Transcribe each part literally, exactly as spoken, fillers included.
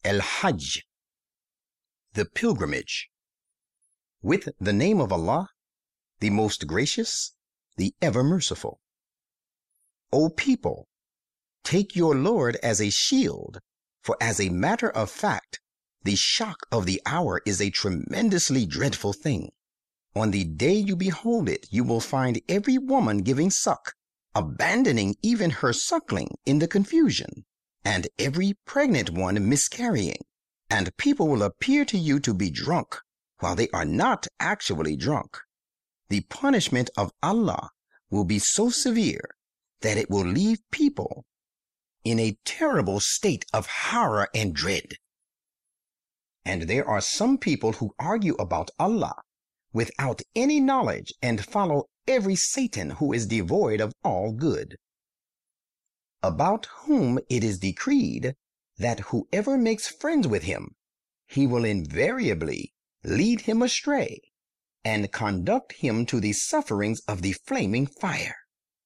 El-Hajj, the pilgrimage. With the name of Allah, the most gracious, the ever merciful. O people, take your Lord as a shield, for as a matter of fact, the shock of the hour is a tremendously dreadful thing. On the day you behold it, you will find every woman giving suck, abandoning even her suckling in the confusion, and every pregnant one miscarrying, and people will appear to you to be drunk, while they are not actually drunk. The punishment of Allah will be so severe that it will leave people in a terrible state of horror and dread. And there are some people who argue about Allah without any knowledge and follow every Satan who is devoid of all good, about whom it is decreed that whoever makes friends with him, he will invariably lead him astray and conduct him to the sufferings of the flaming fire.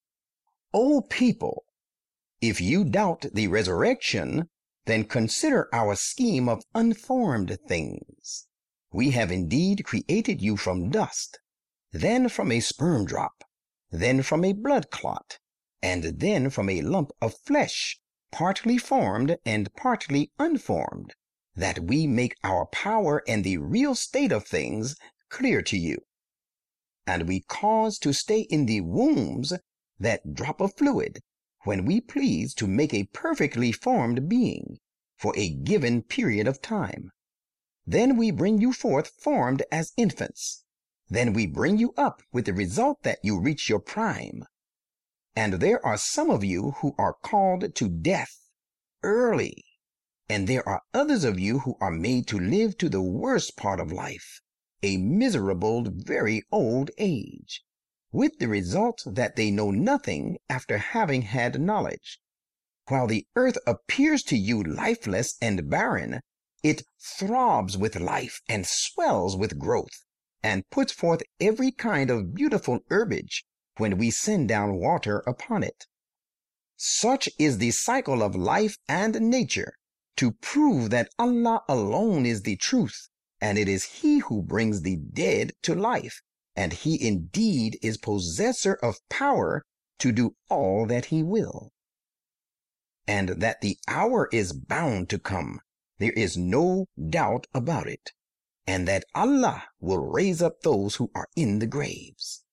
O people, if you doubt the resurrection, then consider our scheme of unformed things. We have indeed created you from dust, then from a sperm drop, then from a blood clot, and then from a lump of flesh, partly formed and partly unformed, that we make our power and the real state of things clear to you. And we cause to stay in the wombs that drop of fluid, when we please to make a perfectly formed being for a given period of time. Then we bring you forth formed as infants. Then we bring you up with the result that you reach your prime. And there are some of you who are called to death early, and there are others of you who are made to live to the worst part of life, a miserable, very old age, with the result that they know nothing after having had knowledge. While the earth appears to you lifeless and barren, it throbs with life and swells with growth, and puts forth every kind of beautiful herbage when we send down water upon it. Such is the cycle of life and nature, to prove that Allah alone is the truth, and it is He who brings the dead to life, and He indeed is possessor of power to do all that He will. And that the hour is bound to come, there is no doubt about it, and that Allah will raise up those who are in the graves.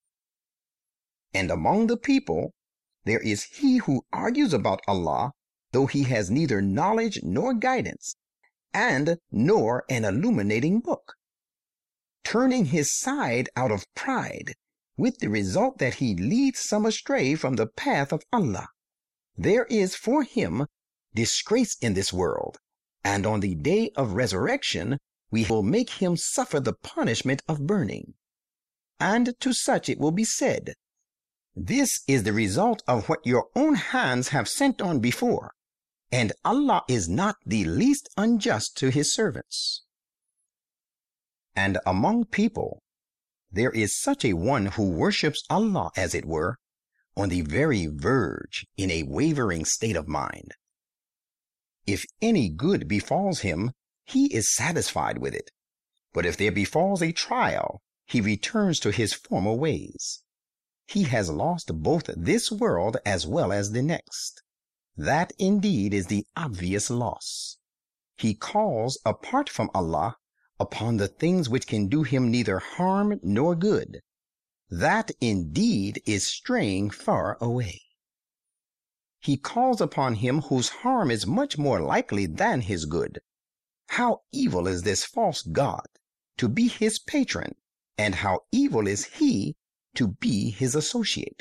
And among the people, there is he who argues about Allah, though he has neither knowledge nor guidance, and nor an illuminating book, turning his side out of pride, with the result that he leads some astray from the path of Allah. There is for him disgrace in this world, and on the day of resurrection we will make him suffer the punishment of burning. And to such it will be said, this is the result of what your own hands have sent on before, and Allah is not the least unjust to his servants. And among people, there is such a one who worships Allah, as it were, on the very verge, in a wavering state of mind. If any good befalls him, he is satisfied with it. But if there befalls a trial, he returns to his former ways. He has lost both this world as well as the next. That indeed is the obvious loss. He calls apart from Allah upon the things which can do him neither harm nor good. That indeed is straying far away. He calls upon him whose harm is much more likely than his good. How evil is this false god to be his patron, and how evil is he to be his associate.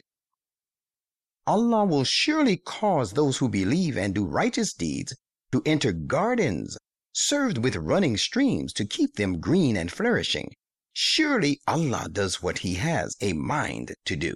Allah will surely cause those who believe and do righteous deeds to enter gardens served with running streams to keep them green and flourishing. Surely Allah does what he has a mind to do.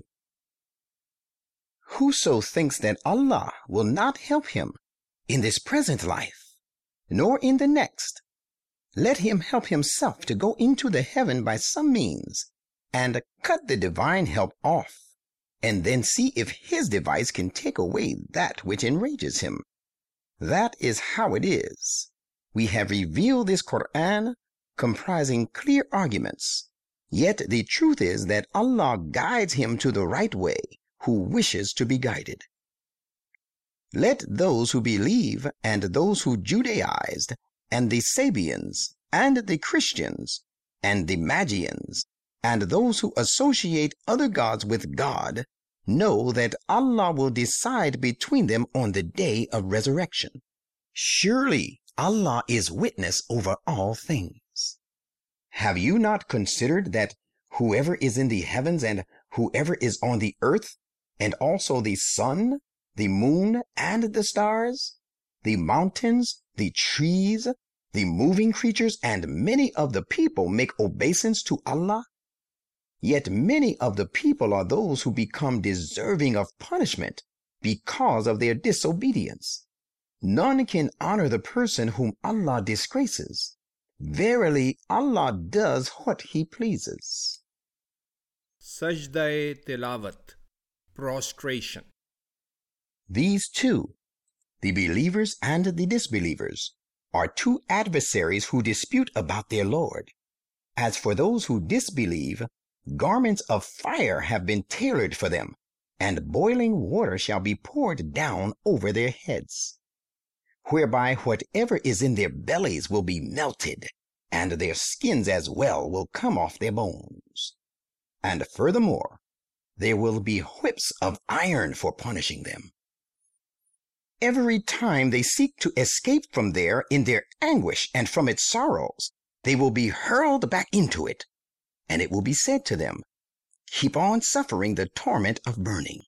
Whoso thinks that Allah will not help him in this present life, nor in the next, let him help himself to go into the heaven by some means, and cut the divine help off, and then see if his device can take away that which enrages him. That is how it is. We have revealed this Quran comprising clear arguments. Yet the truth is that Allah guides him to the right way who wishes to be guided. Let those who believe and those who Judaized and the Sabians and the Christians and the Magians and those who associate other gods with God know that Allah will decide between them on the day of resurrection. Surely Allah is witness over all things. Have you not considered that whoever is in the heavens and whoever is on the earth, and also the sun, the moon, and the stars, the mountains, the trees, the moving creatures, and many of the people make obeisance to Allah? Yet many of the people are those who become deserving of punishment because of their disobedience. None can honor the person whom Allah disgraces. Verily, Allah does what He pleases. Sajda-e Tilawat, prostration. These two, the believers and the disbelievers, are two adversaries who dispute about their Lord. As for those who disbelieve, garments of fire have been tailored for them, and boiling water shall be poured down over their heads, whereby whatever is in their bellies will be melted, and their skins as well will come off their bones. And furthermore, there will be whips of iron for punishing them. Every time they seek to escape from there in their anguish and from its sorrows, they will be hurled back into it, and it will be said to them, keep on suffering the torment of burning.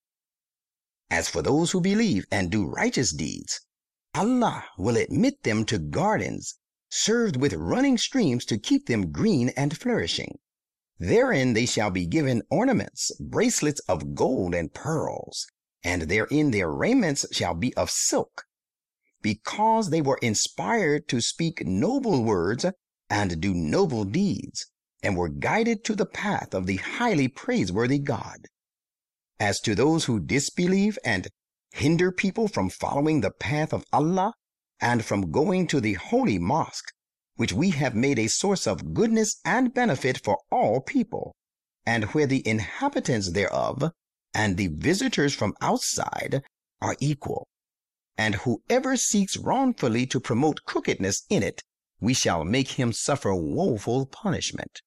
As for those who believe and do righteous deeds, Allah will admit them to gardens served with running streams to keep them green and flourishing. Therein they shall be given ornaments, bracelets of gold and pearls, and therein their raiments shall be of silk, because they were inspired to speak noble words and do noble deeds, and were guided to the path of the highly praiseworthy God. As to those who disbelieve and hinder people from following the path of Allah and from going to the holy mosque, which we have made a source of goodness and benefit for all people, and where the inhabitants thereof and the visitors from outside are equal, and whoever seeks wrongfully to promote crookedness in it, we shall make him suffer woeful punishment.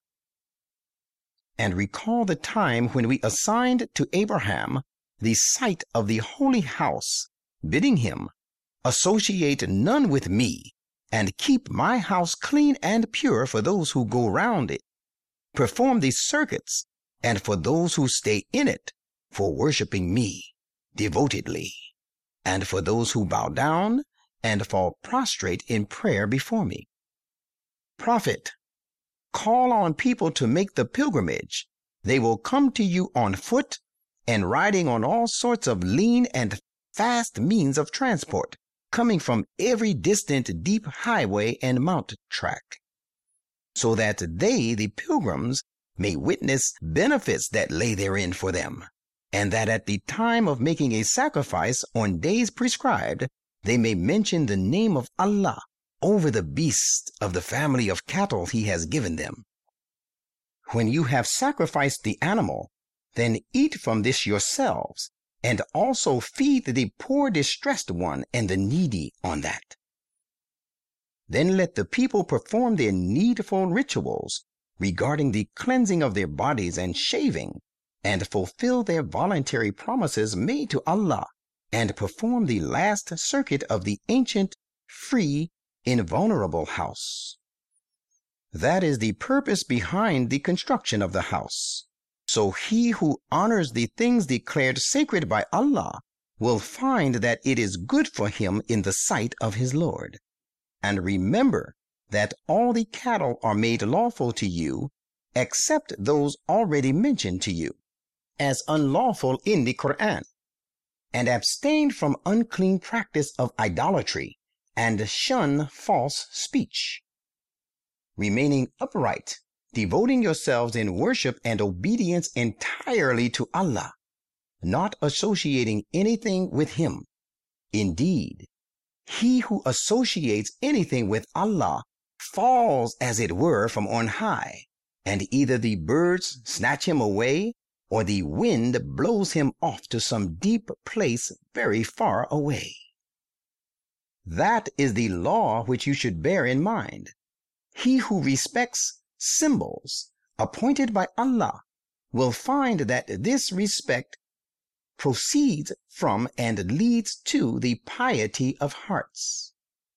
And recall the time when we assigned to Abraham the site of the holy house, bidding him, associate none with me, and keep my house clean and pure for those who go round it, perform the circuits, and for those who stay in it, for worshiping me devotedly, and for those who bow down and fall prostrate in prayer before me. Prophet, call on people to make the pilgrimage. They will come to you on foot and riding on all sorts of lean and fast means of transport, coming from every distant deep highway and mount track, so that they, the pilgrims, may witness benefits that lay therein for them, and that at the time of making a sacrifice on days prescribed, they may mention the name of Allah over the beasts of the family of cattle He has given them. When you have sacrificed the animal, then eat from this yourselves, and also feed the poor distressed one and the needy on that. Then let the people perform their needful rituals regarding the cleansing of their bodies and shaving, and fulfill their voluntary promises made to Allah, and perform the last circuit of the ancient, free, invulnerable house. That is the purpose behind the construction of the house. So he who honors the things declared sacred by Allah will find that it is good for him in the sight of his Lord. And remember that all the cattle are made lawful to you, except those already mentioned to you, as unlawful in the Quran, and abstain from unclean practice of idolatry, and shun false speech. Remaining upright, devoting yourselves in worship and obedience entirely to Allah, not associating anything with Him. Indeed, He who associates anything with Allah falls, as it were, from on high, and either the birds snatch him away, or the wind blows him off to some deep place very far away. That is the law which you should bear in mind. He who respects symbols appointed by Allah will find that this respect proceeds from and leads to the piety of hearts.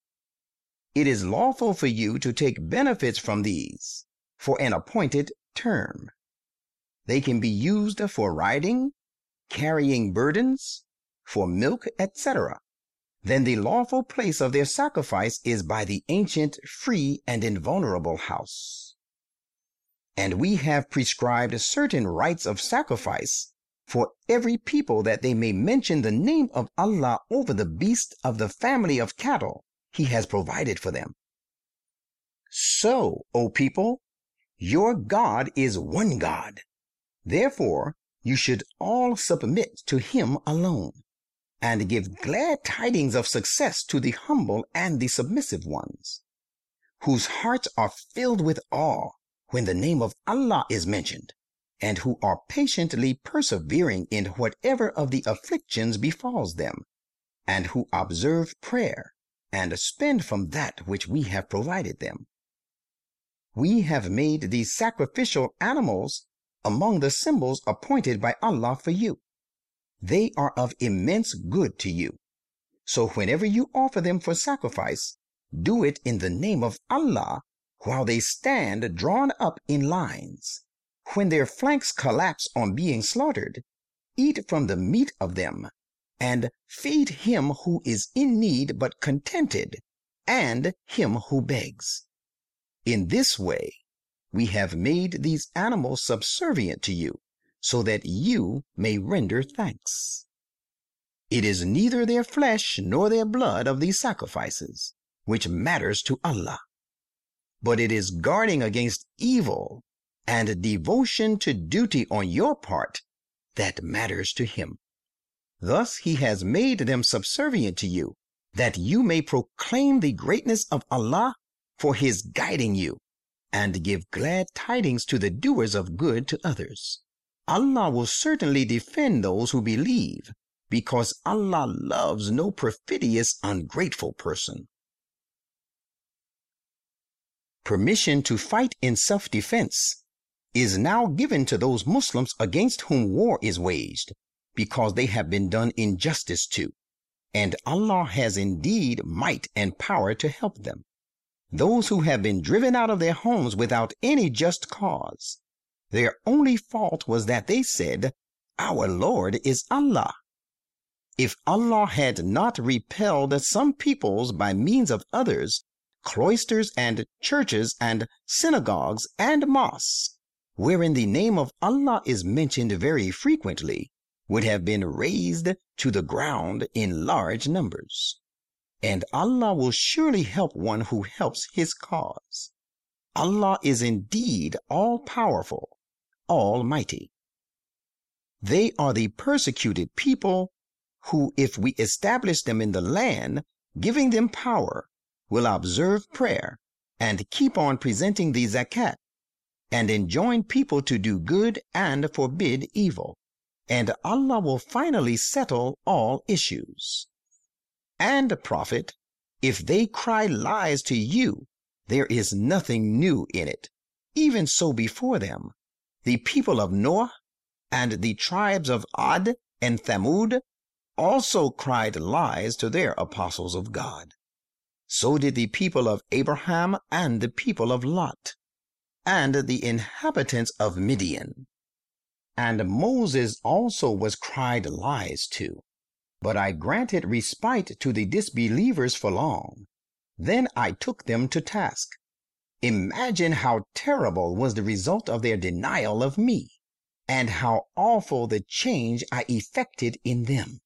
It is lawful for you to take benefits from these for an appointed term. They can be used for riding, carrying burdens, for milk, et cetera. Then the lawful place of their sacrifice is by the ancient, free, and invulnerable house. And we have prescribed certain rites of sacrifice for every people, that they may mention the name of Allah over the beast of the family of cattle He has provided for them. So, O people, your God is one God. Therefore, you should all submit to Him alone, and give glad tidings of success to the humble and the submissive ones, whose hearts are filled with awe when the name of Allah is mentioned, and who are patiently persevering in whatever of the afflictions befalls them, and who observe prayer and spend from that which we have provided them. We have made these sacrificial animals among the symbols appointed by Allah for you. They are of immense good to you. So whenever you offer them for sacrifice, do it in the name of Allah while they stand drawn up in lines. When their flanks collapse on being slaughtered, eat from the meat of them, and feed him who is in need but contented, and him who begs. In this way, we have made these animals subservient to you, so that you may render thanks. It is neither their flesh nor their blood of these sacrifices which matters to Allah, but it is guarding against evil and devotion to duty on your part that matters to Him. Thus He has made them subservient to you, that you may proclaim the greatness of Allah for His guiding you, and give glad tidings to the doers of good to others. Allah will certainly defend those who believe, because Allah loves no perfidious, ungrateful person. Permission to fight in self-defense is now given to those Muslims against whom war is waged, because they have been done injustice to, and Allah has indeed might and power to help them. Those who have been driven out of their homes without any just cause, their only fault was that they said, "Our Lord is Allah." If Allah had not repelled some peoples by means of others, cloisters and churches and synagogues and mosques, wherein the name of Allah is mentioned very frequently, would have been razed to the ground in large numbers. And Allah will surely help one who helps His cause. Allah is indeed all-powerful, almighty. They are the persecuted people who, if we establish them in the land, giving them power, will observe prayer and keep on presenting the zakat, and enjoin people to do good and forbid evil, and Allah will finally settle all issues. And, Prophet, if they cry lies to you, there is nothing new in it. Even so before them, the people of Noah and the tribes of Ad and Thamud also cried lies to their apostles of God. So did the people of Abraham and the people of Lot, and the inhabitants of Midian. And Moses also was cried lies to. But I granted respite to the disbelievers for long. Then I took them to task. Imagine how terrible was the result of their denial of me, and how awful the change I effected in them.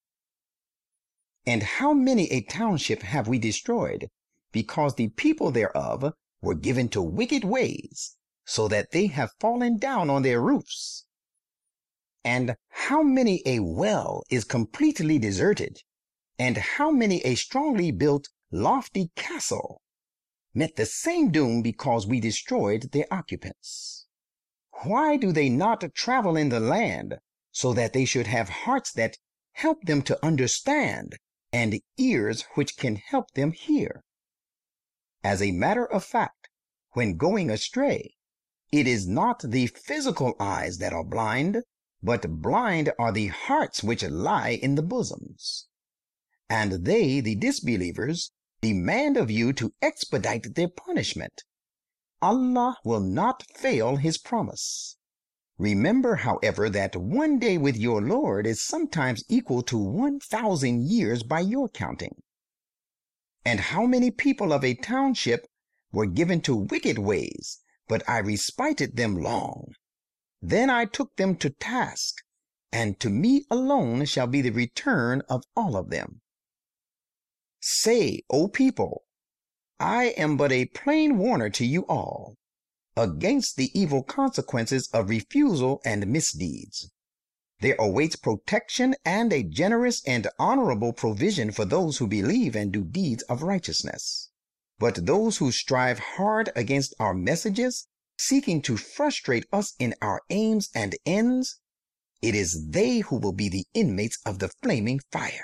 And how many a township have we destroyed, because the people thereof were given to wicked ways, so that they have fallen down on their roofs. And how many a well is completely deserted, And how many a strongly built, lofty castle met the same doom because we destroyed their occupants? Why do they not travel in the land so that they should have hearts that help them to understand and ears which can help them hear? As a matter of fact, when going astray, it is not the physical eyes that are blind, but blind are the hearts which lie in the bosoms. And they, the disbelievers, demand of you to expedite their punishment. Allah will not fail his promise. Remember, however, that one day with your Lord is sometimes equal to one thousand years by your counting. And how many people of a township were given to wicked ways, but I respited them long. Then I took them to task, and to me alone shall be the return of all of them. Say, O people, I am but a plain warner to you all, against the evil consequences of refusal and misdeeds. There awaits protection and a generous and honorable provision for those who believe and do deeds of righteousness. But those who strive hard against our messages, seeking to frustrate us in our aims and ends, it is they who will be the inmates of the flaming fire.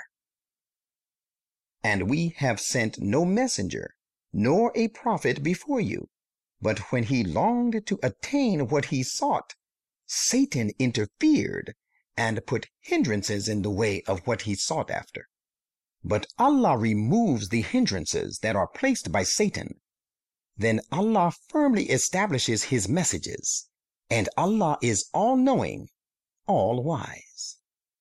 And we have sent no messenger, nor a prophet before you, but when he longed to attain what he sought, Satan interfered and put hindrances in the way of what he sought after. But Allah removes the hindrances that are placed by Satan. Then Allah firmly establishes his messages, and Allah is all-knowing, all-wise.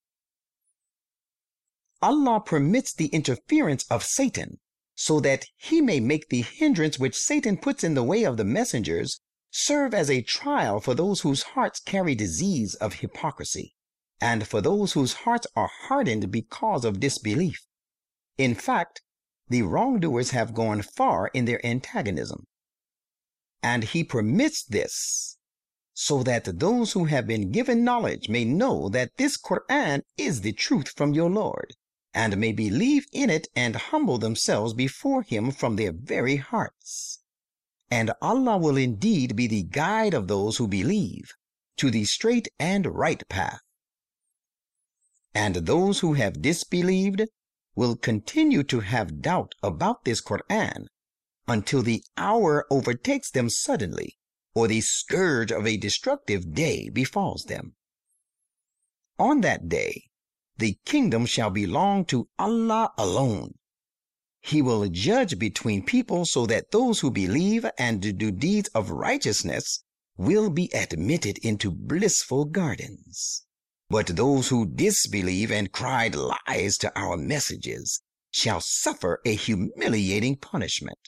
Allah permits the interference of Satan so that he may make the hindrance which Satan puts in the way of the messengers serve as a trial for those whose hearts carry disease of hypocrisy, and for those whose hearts are hardened because of disbelief. In fact, the wrongdoers have gone far in their antagonism. And he permits this so that those who have been given knowledge may know that this Quran is the truth from your Lord, and may believe in it and humble themselves before him from their very hearts. And Allah will indeed be the guide of those who believe to the straight and right path. And those who have disbelieved will continue to have doubt about this Quran until the hour overtakes them suddenly, or the scourge of a destructive day befalls them. On that day, the kingdom shall belong to Allah alone. He will judge between people so that those who believe and do deeds of righteousness will be admitted into blissful gardens. But those who disbelieve and cried lies to our messages shall suffer a humiliating punishment.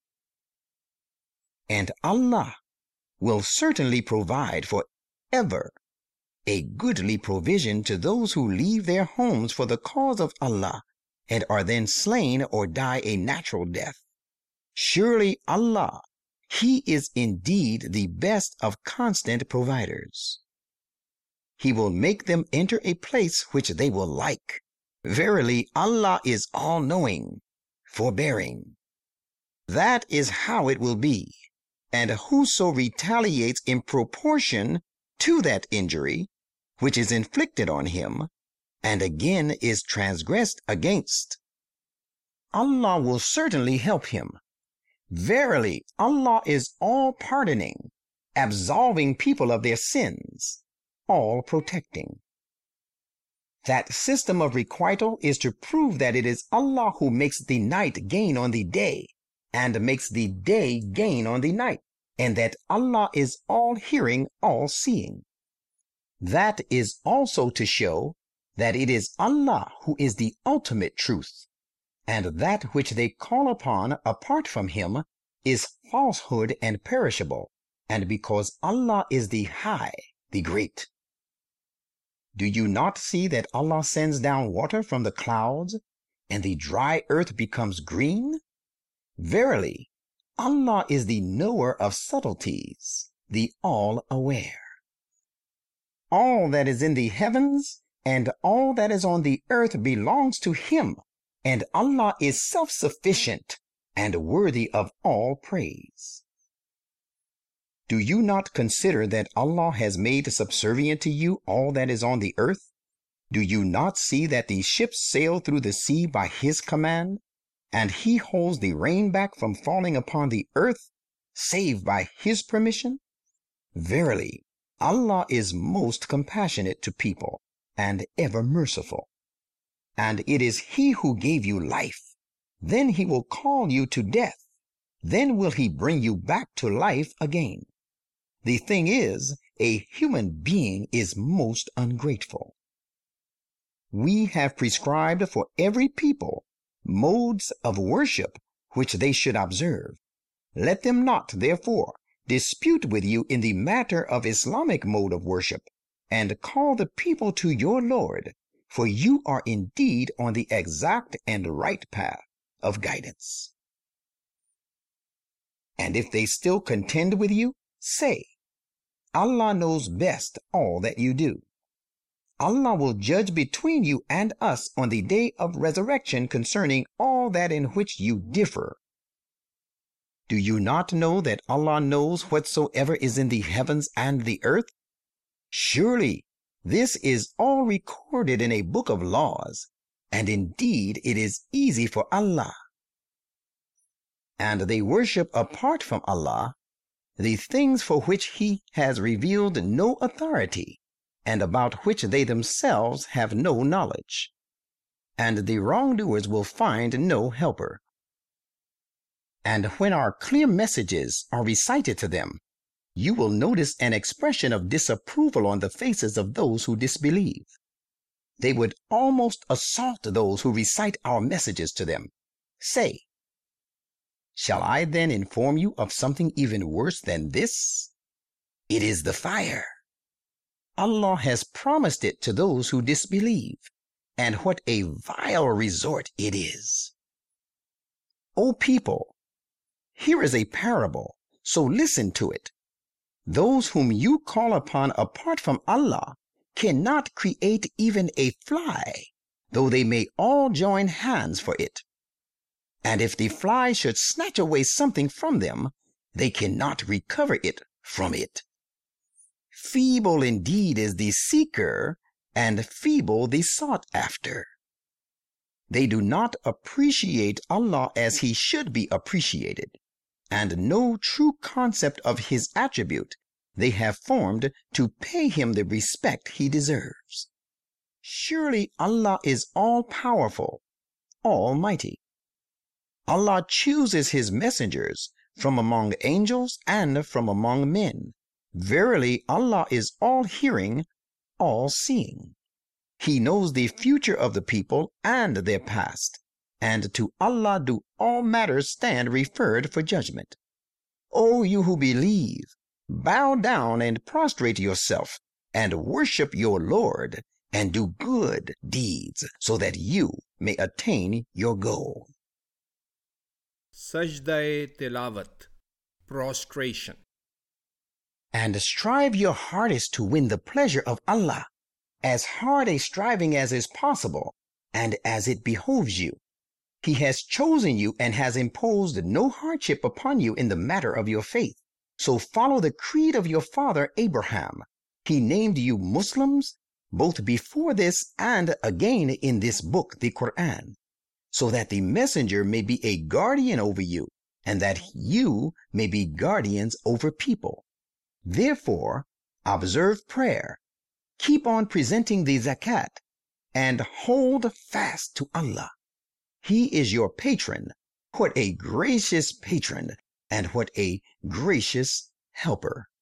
And Allah will certainly provide for ever a goodly provision to those who leave their homes for the cause of Allah and are then slain or die a natural death. Surely Allah, he is indeed the best of constant providers. He will make them enter a place which they will like. Verily, Allah is all-knowing, forbearing. That is how it will be. And whoso retaliates in proportion to that injury which is inflicted on him, and again is transgressed against, Allah will certainly help him. Verily, Allah is all-pardoning, absolving people of their sins, all-protecting. That system of requital is to prove that it is Allah who makes the night gain on the day, and makes the day gain on the night, and that Allah is all-hearing, all-seeing. That is also to show that it is Allah who is the ultimate truth, and that which they call upon apart from him is falsehood and perishable, and because Allah is the High, the Great. Do you not see that Allah sends down water from the clouds, and the dry earth becomes green? Verily, Allah is the knower of subtleties, the all-aware. All that is in the heavens and all that is on the earth belongs to him, and Allah is self-sufficient and worthy of all praise. Do you not consider that Allah has made subservient to you all that is on the earth? Do you not see that the ships sail through the sea by His command, and He holds the rain back from falling upon the earth, save by His permission? Verily, Allah is most compassionate to people, and ever merciful. And it is He who gave you life. Then He will call you to death. Then will He bring you back to life again. The thing is, a human being is most ungrateful. We have prescribed for every people modes of worship which they should observe. Let them not, therefore, dispute with you in the matter of Islamic mode of worship, and call the people to your Lord, for you are indeed on the exact and right path of guidance. And if they still contend with you, say, Allah knows best all that you do. Allah will judge between you and us on the day of resurrection concerning all that in which you differ. Do you not know that Allah knows whatsoever is in the heavens and the earth? Surely this is all recorded in a book of laws, and indeed it is easy for Allah. And they worship apart from Allah the things for which He has revealed no authority, and about which they themselves have no knowledge. And the wrongdoers will find no helper. And when our clear messages are recited to them, you will notice an expression of disapproval on the faces of those who disbelieve. They would almost assault those who recite our messages to them. Say, shall I then inform you of something even worse than this? It is the fire. Allah has promised it to those who disbelieve, and what a vile resort it is. O people, here is a parable, so listen to it. Those whom you call upon apart from Allah cannot create even a fly, though they may all join hands for it. And if the fly should snatch away something from them, they cannot recover it from it. Feeble indeed is the seeker, and feeble the sought after. They do not appreciate Allah as He should be appreciated, and no true concept of His attribute they have formed to pay Him the respect He deserves. Surely Allah is all-powerful, almighty. Allah chooses His messengers from among angels and from among men. Verily, Allah is all-hearing, all-seeing. He knows the future of the people and their past, and to Allah do all matters stand referred for judgment. O you who believe, bow down and prostrate yourself, and worship your Lord, and do good deeds, so that you may attain your goal. Sajda-e Tilawat, prostration. And strive your hardest to win the pleasure of Allah, as hard a striving as is possible, and as it behoves you. He has chosen you and has imposed no hardship upon you in the matter of your faith. So follow the creed of your father Abraham. He named you Muslims, both before this and again in this book, the Quran, so that the messenger may be a guardian over you, and that you may be guardians over people. Therefore, observe prayer, keep on presenting the zakat, and hold fast to Allah. He is your patron. What a gracious patron, and what a gracious helper.